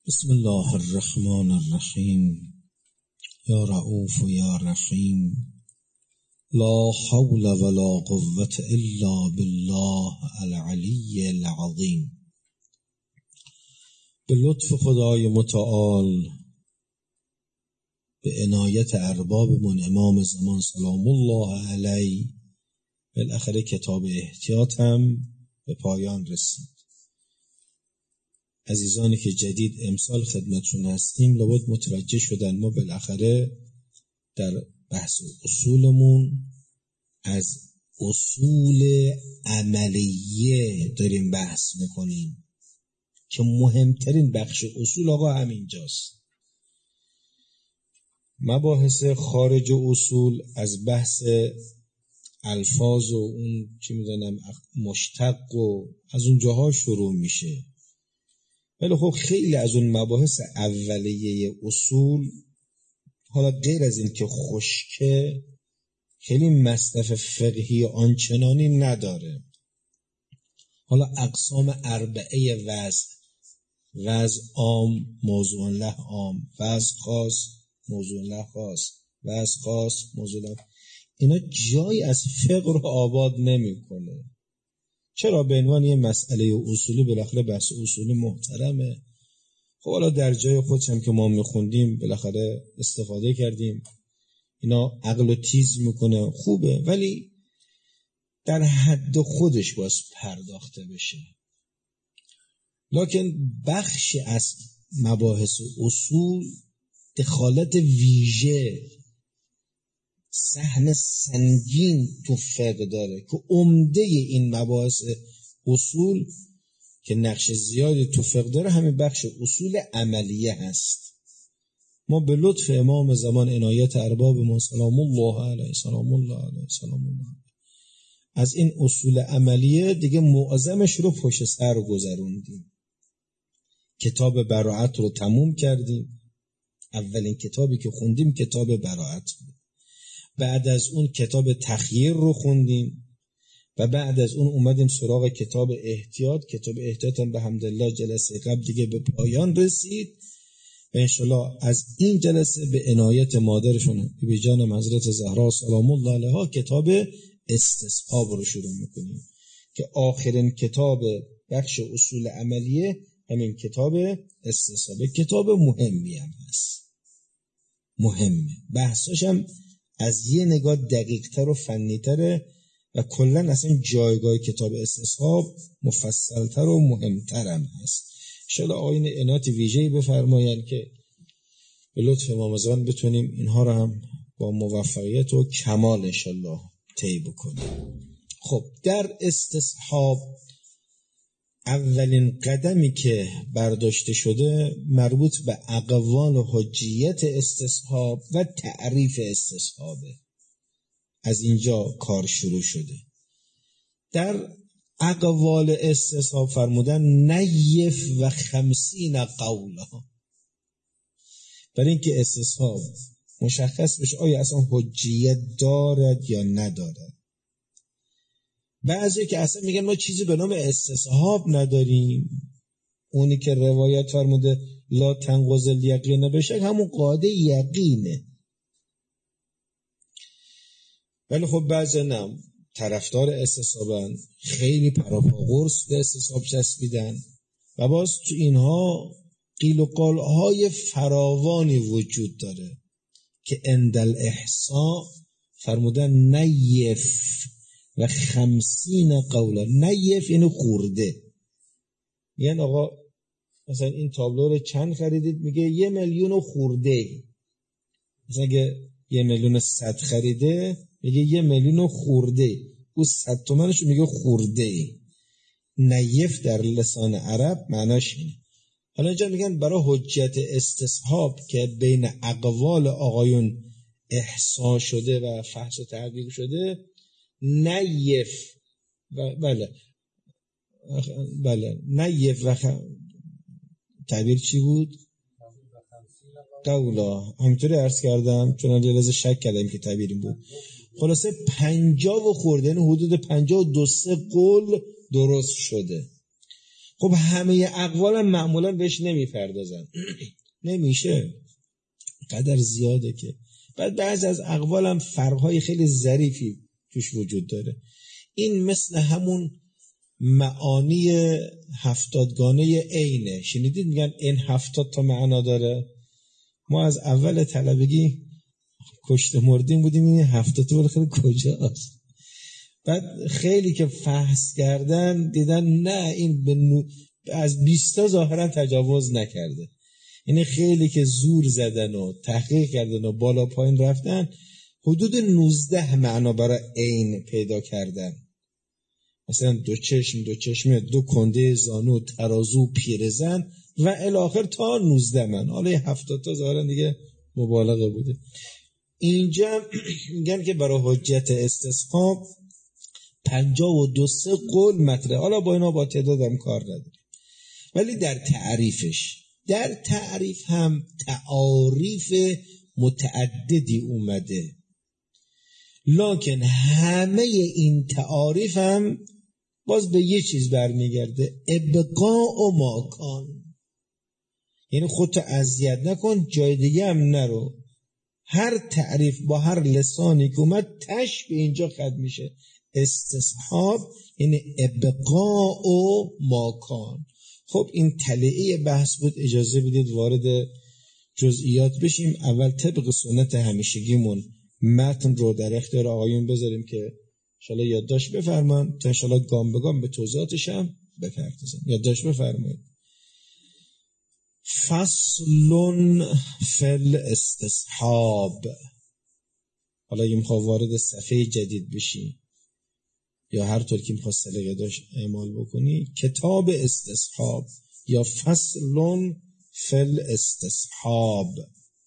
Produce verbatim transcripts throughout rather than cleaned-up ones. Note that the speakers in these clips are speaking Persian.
بسم الله الرحمن الرحیم. یا رؤوف و یا رحیم. لا حول ولا قوة الا بالله العلی العظیم. به لطف خدای متعال، به عنایت اربابمون امام زمان سلام الله علیه، بالاخره کتاب احتیاط هم به پایان رسید. عزیزانی که جدید امسال خدمتشون هستیم لابد متوجه شدن ما بالاخره در بحث اصولمون از اصول عملیه داریم بحث میکنیم که مهمترین بخش اصول آقا همینجاست. مباحث خارج اصول از بحث الفاظ و اون چی میدونم مشتق و از اون جاها شروع میشه، ولی خب خیلی از اون مباحث اولیه اصول حالا غیر از این که خشکه خیلی مصرف فقهی آنچنانی نداره. حالا اقسام اربعه وضع، وضع عام موضوع له عام، وضع خاص موضوع له خاص، وضع خاص موضوع له، اینا جایی از فقه رو آباد نمیکنه. چرا؟ به عنوان یه مسئله اصولی بالاخره بحث اصولی محترمه. خب حالا در جای خودش هم که ما میخوندیم بالاخره استفاده کردیم، اینا عقل رو تیز میکنه، خوبه، ولی در حد خودش باید پرداخته بشه. لکن بخشی از مباحث اصول دخالت ویژه، صحن سنگین تو فقه داره که عمده این مباحث اصول که نقش زیادی تو فقه داره همین بخش اصول عملیه هست. ما به لطف امام زمان عنایت اربابمون سلام الله علیه سلام الله علیه سلام الله علیه از این اصول عملیه دیگه معظمش رو پشت سر گذروندیم. کتاب براءت رو تموم کردیم. اولین کتابی که خوندیم کتاب براءت بود. بعد از اون کتاب تخییر رو خوندیم و بعد از اون اومدیم سراغ کتاب احتیاط. کتاب احتیاط هم به حمدالله جلسه قبل دیگه به پایان رسید و انشالله از این جلسه به عنایت مادرشون به جانم حضرت زهرا سلام الله علیها کتاب استصحاب رو شروع میکنیم که آخرین کتاب بخش اصول عملیه همین کتاب استصحاب. کتاب مهمی هم هست، مهمه، بحثاش هم از یه نگاه دقیق‌تر و فنی‌تره و کلاً اصلا جایگاه کتاب استصحاب مفصل‌تر و مهم‌تر هم هست. انشاءالله آیین عنایت ویژه‌ای بفرمایند که به لطف امام زمان بتونیم اینها رو هم با موفقیت و کمال انشاءالله طی بکنیم. خب در استصحاب اولین قدمی که برداشته شده مربوط به اقوال و حجیت استصحاب و تعریف استصحابه. از اینجا کار شروع شده. در اقوال استصحاب فرمودن نیف و خمسین قولا، برای اینکه استصحاب مشخص بشه آیا اصلا حجیت دارد یا ندارد. بعضی که اصلا میگن ما چیزی به نام استصحاب نداریم، اونی که روایت فرموده لا تنقض الیقین بشه همون قاعده یقینه. ولی خب بعضی نم طرفدار استصحابن، خیلی پراپا قرص به استصحاب چسبیدن و باز تو اینها قیل و قالهای فراوانی وجود داره که اندل احصاء فرمودن نیف و خمسین قولا. نیف یعنی خورده، یعنی آقا مثلا این تابلو رو چند خریدید؟ میگه یه میلیون خورده. مثلا اگه یه میلیون صد خریده میگه یه میلیون خورده، او صد تومنش میگه خورده. نیف در لسان عرب معناش اینه. حالا اینجا میگن برای حجت استصحاب که بین اقوال آقایون احصا شده و فحص و تحقیق شده، نیف و بله بله نیف و خ... تعبیر چی بود؟ قولا. همینطوری عرض کردم چون لازم شک کردم که تعبیر این بود. خلاصه پنجاه و خورده، یعنی حدود پنجاه و دو سه قول درست شده. خب همه اقوال هم معمولا بهش نمیپردازن نمیشه، قدر زیاده که بعد بعضی از اقوال هم فرقهای خیلی ظریفی توش وجود داره. این مثل همون معانی هفتادگانه عینه، شنیدید میگن این هفتاد تا معنا داره؟ ما از اول طلبگی کشته مردیم بودیم این هفتاد تا خیلی کجاست؟ بعد خیلی که فحص کردن دیدن نه این به نو... از بیست تا ظاهرا تجاوز نکرده. یعنی خیلی که زور زدن و تحقیق کردن و بالا پایین رفتن حدود نوزده معنا برای عین پیدا کردن. مثلا دو چشم، دو چشم، دو کنده زانو، ترازو، پیرزن و الاخر تا نوزده من. حالا هفتاد تا ظاهرا دیگه مبالغه بوده. اینجا میگن که برای حجت استصحاب پنجاه و دو سه قول مطرح. حالا با اینا با تعدادم کار نداره، ولی در تعریفش در تعریف هم تعاریف متعددی اومده، لکن همه این تعاریف هم باز به یه چیز برمیگرده، ابقاء و ماکان. یعنی خودتو اذیت نکن، جای دیگه هم نرو. هر تعریف با هر لسانی که اومد تش به اینجا ختم میشه. استصحاب یعنی ابقاء و ماکان. خب این تلیعه بحث بود، اجازه بدید وارد جزئیات بشیم. اول طبق سنت همیشگیمون متن رو در اختیار آقایون بذاریم که انشاءالله یادداشت بفرمان تا انشاءالله گام به گام به توضیحاتش هم بپردازیم. یادداشت بفرمایید. فصل فی الاستصحاب. حالا اگه میخواه وارد صفحه جدید بشی یا هر طور که میخواه سلیقه داشت اعمال بکنی، کتاب استصحاب یا فصل فی الاستصحاب.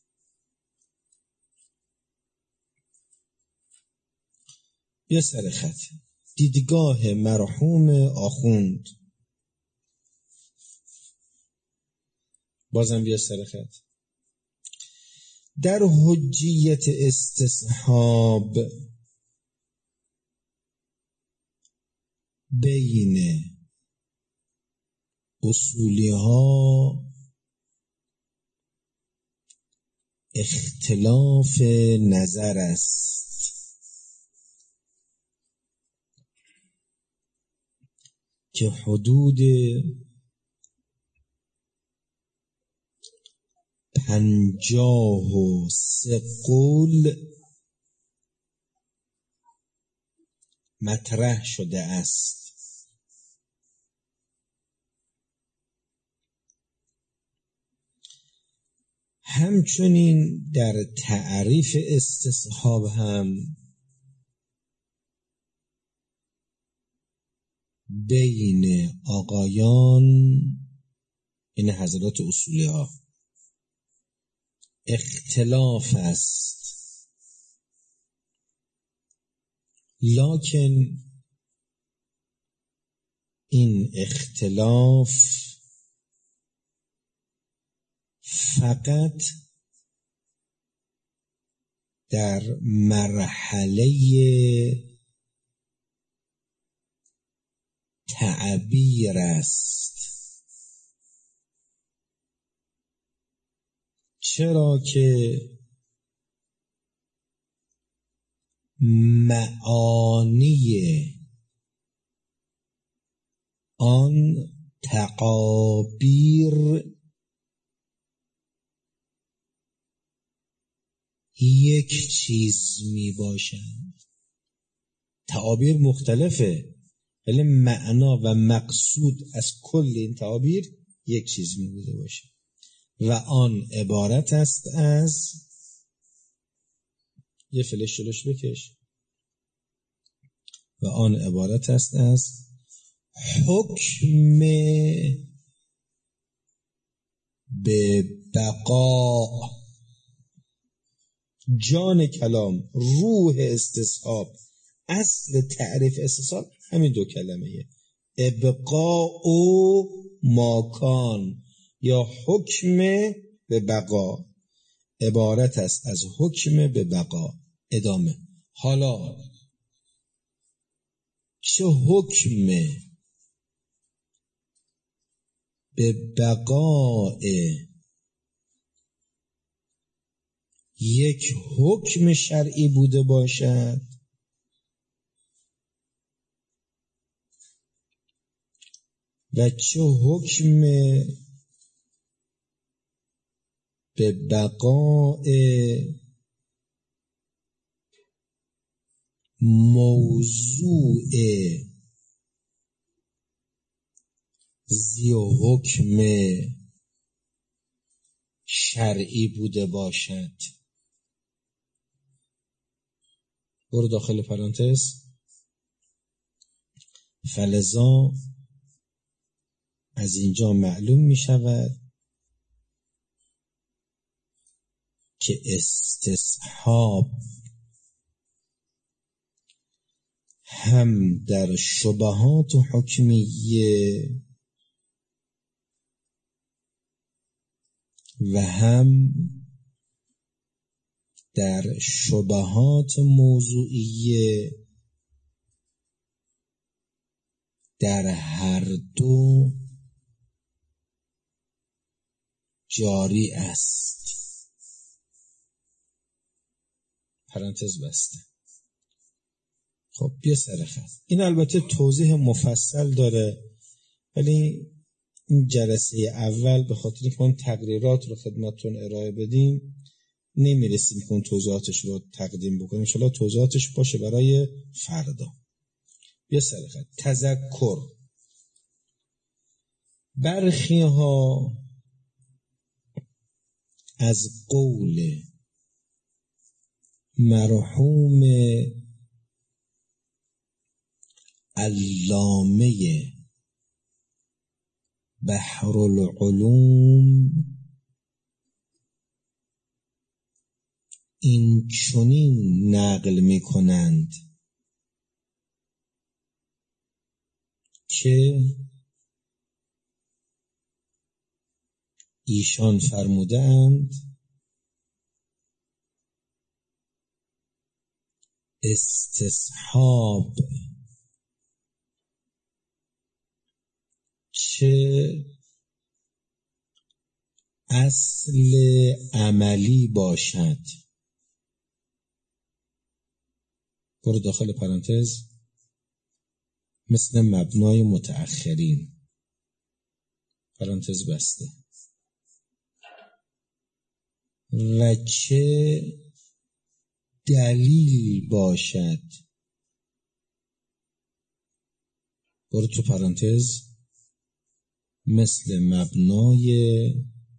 بیا سر خط. دیدگاه مرحوم آخوند. بازم بیا سر خط. در حجیت استصحاب بین اصولی ها اختلاف نظر است که حدود پنجاه و سه قول مطرح شده است. همچنین در تعریف استصحاب هم بین آقایان این حضرات اصولی ها اختلاف است، لکن این اختلاف فقط در مرحله تعبیر است. چرا که معانی آن تعابیر یک چیز می باشند. تعابیر مختلفه ولی معنا و مقصود از کل این تعابیر یک چیز می بوده باشه و آن عبارت است از، یه فلش جلوش بکش، و آن عبارت است از حکم به بقا. جان کلام، روح استصحاب، اصل تعریف استصحاب همین دو کلمه ابقاء و ماکان یا حکم به بقا. عبارت است از حکم به بقا. ادامه. حالا چه حکم به بقاء یک حکم شرعی بوده باشد و چه حکم به بقاء موضوع زی حکم شرعی بوده باشد. برو داخل پرانتز. فلذا از اینجا معلوم می شود که استصحاب هم در شبهات حکمیه و هم در شبهات موضوعیه در هر دو جاری است. پرانتز بسته. خب بیا سر خط. این البته توضیح مفصل داره، ولی این جلسه اول به خاطر اینکه ما تقریرات رو خدمتتون ارائه بدیم نمیرسیم که اون توضیحاتش رو تقدیم بکنیم. ان شاءالله توضیحاتش باشه برای فردا. بیا سر خط. تذکر. برخی ها از قول مرحوم علامه بحرالعلوم این چنین نقل می کنند که ایشان فرمودند استصحاب چه اصل عملی باشد. برو داخل پرانتز. مثل مبنای متأخرین. پرانتز بسته. و چه دلیل باشد. برو تو پرانتز. مثل مبنای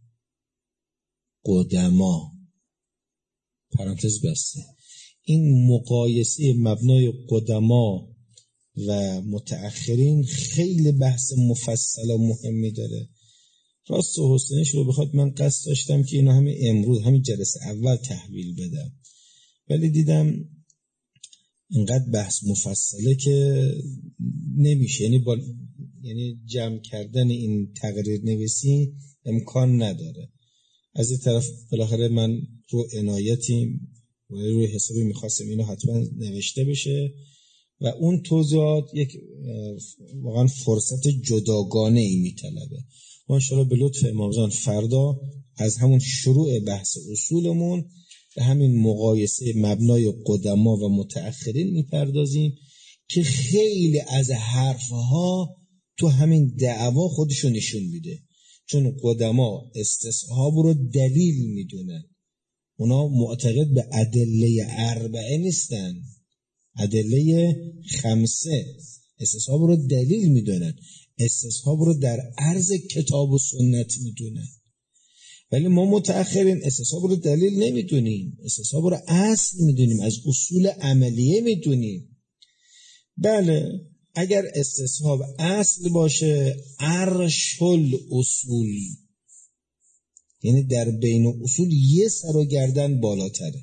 قدما. پرانتز بسته. این مقایسه مبنای قدما و متأخرین خیلی بحث مفصل و مهمی داره. راست و حسنش رو بخواد من قصد داشتم که اینا همین امروز همین جلسه اول تحویل بدم، ولی دیدم اینقدر بحث مفصله که نمیشه، یعنی با یعنی جمع کردن این تقریر نویسی امکان نداره. از این طرف بالاخره من رو عنایتی و روی حسابی میخواستم اینو حتما نوشته بشه و اون توضیحات یک واقعا فرصت جداگانه ای میطلبه. ما انشاءالله به لطف امام زمان فردا از همون شروع بحث اصولمون به همین مقایسه مبنای قدما و متأخرین میپردازیم که خیلی از حرفها تو همین دعوا خودشو نشون میده. چون قدما استصحاب رو دلیل میدونن، اونا معتقد به ادله اربعه نیستن، ادله خمسه. استصحاب رو دلیل میدونن، استصحاب رو در عرض کتاب و سنت میدونن. ولی ما متأخرین استصحاب رو دلیل نمیدونیم، استصحاب رو اصل میدونیم، از اصول عملیه میدونیم. بله اگر استصحاب اصل باشه عرش الاصول، یعنی در بین اصول یه سر و گردن بالاتره.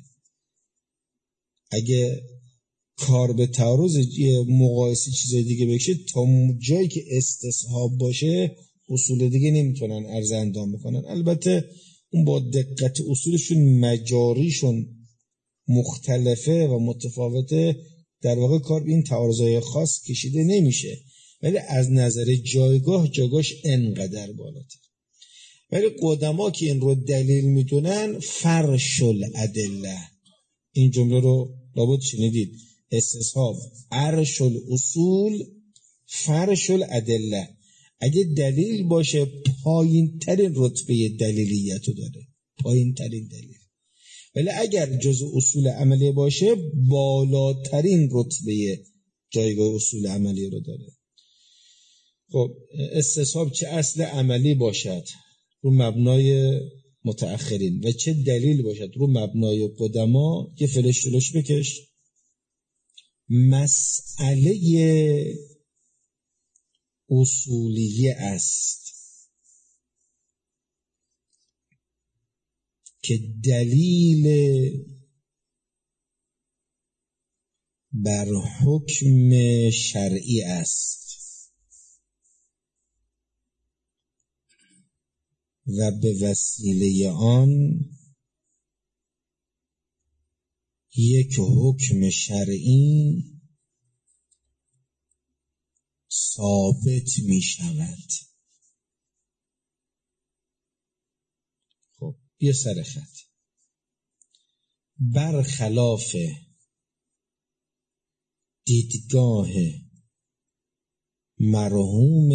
اگه کار به تعارض مقایسه چیز دیگه بکشه تا جایی که استصحاب باشه اصول دیگه نمیتونن عرض اندام بکنن. البته اون با دقت اصولشون مجاریشون مختلفه و متفاوته، در واقع کار به این تعارضای خاص کشیده نمیشه. ولی از نظر جایگاه جایگاهش انقدر بالاتر. ولی قدما که این رو دلیل میدونن فرش الادله، این جمله رو لابد شنیدید، استصحاب عرش الاصول فرش الادله، اگه دلیل باشه پایین ترین رتبه دلیلیت رو داره، پایین ترین دلیل. ولی اگر جزء اصول عملی باشه بالاترین رتبه جایگاه اصول عملی رو داره. خب استصحاب چه اصل عملی باشد رو مبنای متأخرین و چه دلیل باشد رو مبنای قدما، یه فلش جلوش بکش. مسئله اصولیه است که دلیل بر حکم شرعی است و به وسیله آن یک حکم شرعی ثابت می شود. خب یه سر خط، برخلاف دیدگاه مرحوم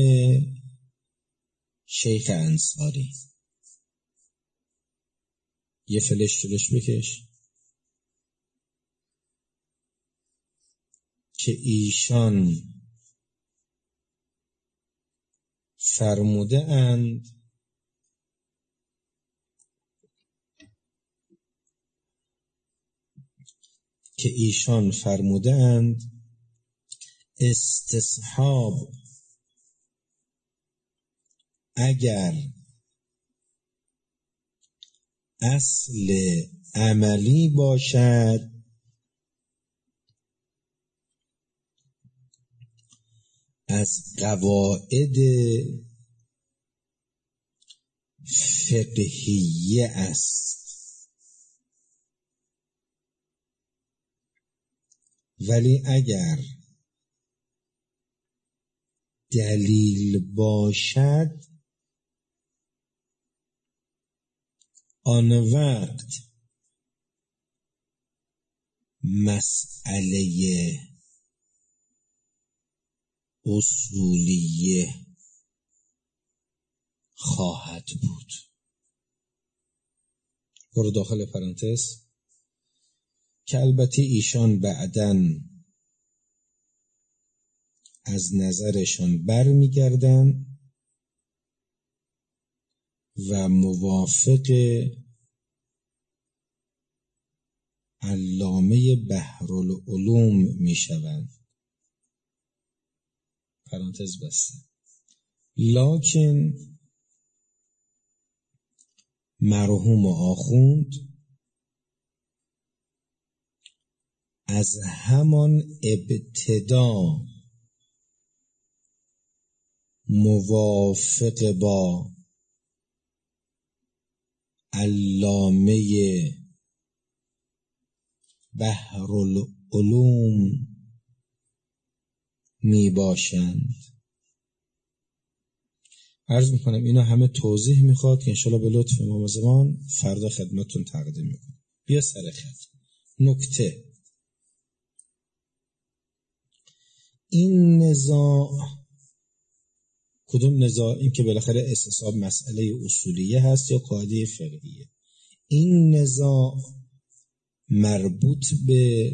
شیخ انصاری، یه فلش جلوش بکش، که ایشان فرموده اند که ایشان فرموده اند استصحاب اگر اصل عملی باشد از قواعد فقهیه است، ولی اگر دلیل باشد آن وقت مسئله اصولیه خواهد بود. برو داخل پرانتز که البته ایشان بعدن از نظرشان بر می گردن و موافق علامه بحرالعلوم می شوند. پرانتز بسته. لکن مرحوم آخوند از همان ابتدا موافق با علامه بحرالعلوم می باشند. عرض میکنم اینا همه توضیح میخواد که انشالله به لطف امام زمان فردا خدمتتون تقدیم میکنم. بیا سر خط. نکته، این نزاع کدوم نزاع؟ این که بالاخره استصحاب مسئله اصولیه هست یا قاعده فقهیه. این نزاع مربوط به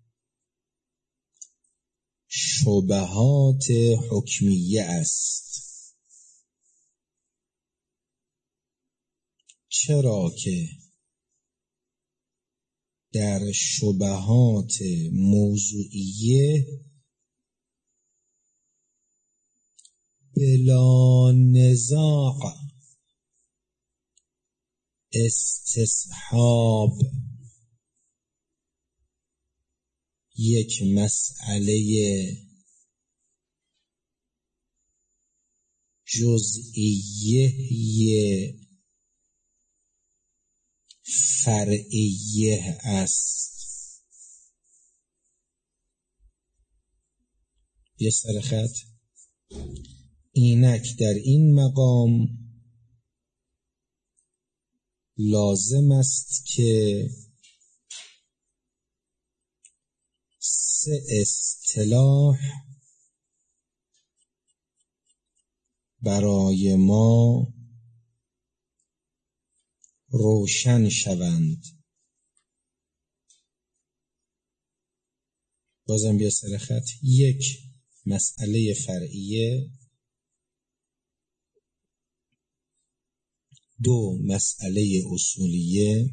شبهات حکمیه است. چرا که در شبهات موضوعیه بلا نزاع استصحاب یک مسئله جزئیه فرعیه است. یه سر خط اینک در این مقام لازم است که سه اصطلاح برای ما روشن شوند. بازم بیا سر خط. یک، مسئله فرعیه. دو، مسئله اصولیه.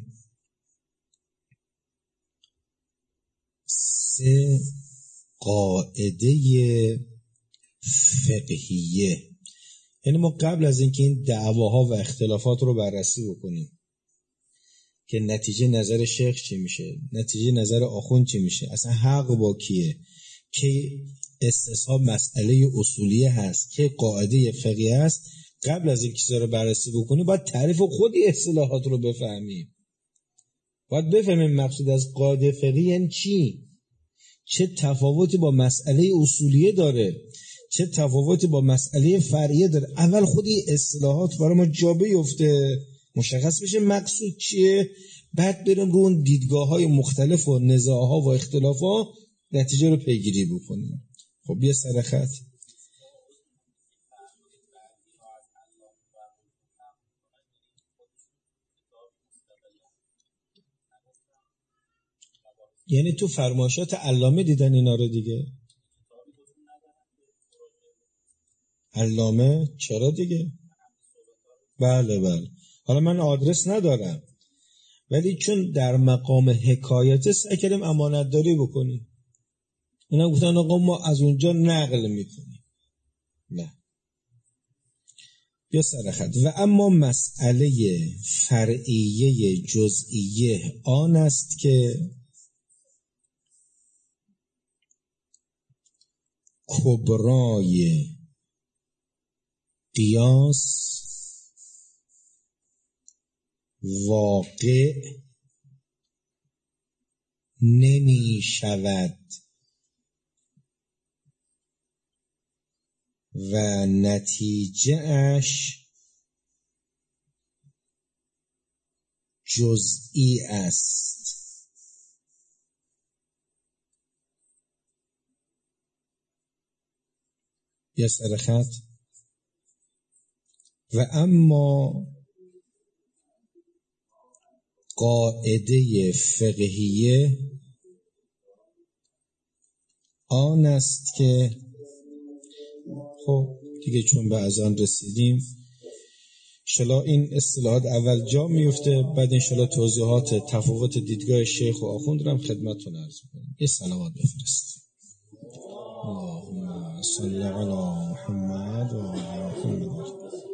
سه، قاعده فقهیه. یعنی ما قبل از اینکه این دعواها و اختلافات رو بررسی بکنیم که نتیجه نظر شیخ چی میشه، نتیجه نظر آخوند چی میشه، اصلا حق با کیه، که استصحاب مسئله اصولیه هست که قاعده فقهیه هست، قبل از این چیزا رو بررسی بکنیم باید تعریف خودی اصطلاحات رو بفهمیم. باید بفهمیم مقصود از قاعده فقهی یعنی چی، چه تفاوتی با مسئله اصولیه داره، چه تفاوتی با مسئله فرعیه داره. اول خودی اصطلاحات برای ما جا بیفته، مشخص بشه مقصود چیه، بعد بریم رو اون دیدگاه‌های مختلف و نزاع‌ها و اختلاف‌ها نتیجه رو پیگیری بکنیم. خب بیا سر خط. یعنی تو فرمایشات علامه دیدن اینا رو دیگه. علامه چرا دیگه؟ بله بله. حالا من آدرس ندارم، ولی چون در مقام حکایت سعی کردیم امانت داری بکنیم. اینا گفتن آقا ما از اونجا نقل میکنیم. نه. بیا سر خط. و اما مسئله فرعیه جزئیه آن است که کبرای قیاس واقع نمی شود و نتیجه اش جزئی است. یا سر خط. و اما قاعده فقهیه آن است که، خب دیگه چون به اذان رسیدیم انشالله این اصطلاحات اول جا میفته، بعد انشالله توضیحات تفاوت دیدگاه شیخ و آخوند رو هم خدمتتون عرض کنم. یه صلوات بفرست. اللهم صل علی محمد و علی محمد.